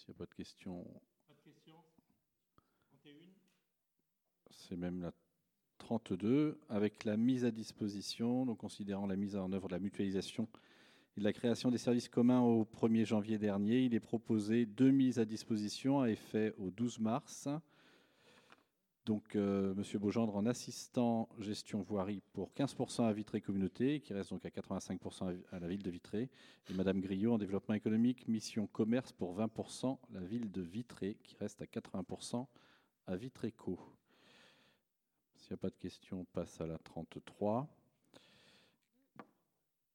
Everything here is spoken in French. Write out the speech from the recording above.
S'il n'y a pas de questions. Pas de questions. 31. C'est même la 32, avec la mise à disposition, donc considérant la mise en œuvre de la mutualisation et de la création des services communs au 1er janvier dernier, il est proposé 2 mises à disposition à effet au 12 mars. Donc, Monsieur Beaugendre en assistant gestion voirie pour 15% à Vitré Communauté, qui reste donc à 85% à la ville de Vitré, et Madame Griot en développement économique, mission commerce pour 20%, la ville de Vitré, qui reste à 80% à Vitréco. S'il n'y a pas de questions, on passe à la 33.